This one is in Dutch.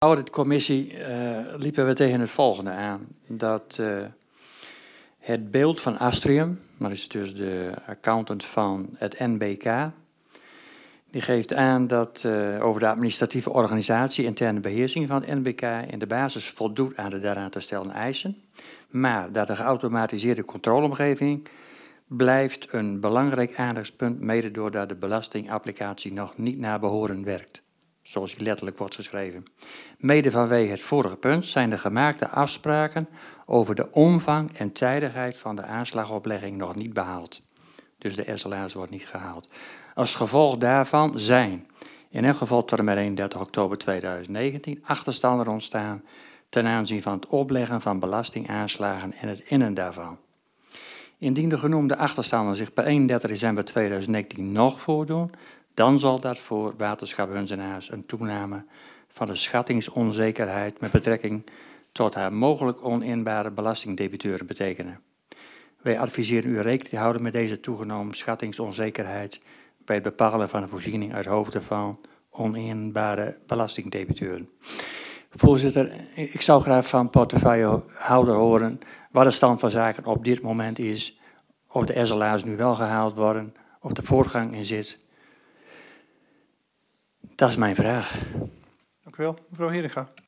Auditcommissie liepen we tegen het volgende aan. Dat het beeld van Astrium, dat is dus de accountant van het NBK, die geeft aan dat over de administratieve organisatie, interne beheersing van het NBK in de basis voldoet aan de daaraan te stellen eisen, maar dat de geautomatiseerde controleomgeving blijft een belangrijk aandachtspunt, mede doordat de belastingapplicatie nog niet naar behoren werkt, zoals die letterlijk wordt geschreven. Mede vanwege het vorige punt zijn de gemaakte afspraken over de omvang en tijdigheid van de aanslagoplegging nog niet behaald. Dus de SLA's wordt niet gehaald. Als gevolg daarvan zijn, in elk geval tot en met 31 oktober 2019, achterstanden ontstaan ten aanzien van het opleggen van belastingaanslagen en het innen daarvan. Indien de genoemde achterstanden zich per 31 december 2019 nog voordoen, dan zal dat voor Waterschap Huns en Haas een toename van de schattingsonzekerheid met betrekking tot haar mogelijk oninbare belastingdebiteuren betekenen. Wij adviseren u rekening te houden met deze toegenomen schattingsonzekerheid bij het bepalen van de voorziening uit hoofde van oninbare belastingdebiteuren. Voorzitter, ik zou graag van portefeuillehouder horen wat de stand van zaken op dit moment is, of de SLA's nu wel gehaald worden, of de voortgang in zit. Dat is mijn vraag. Dank u wel. Mevrouw Heringa.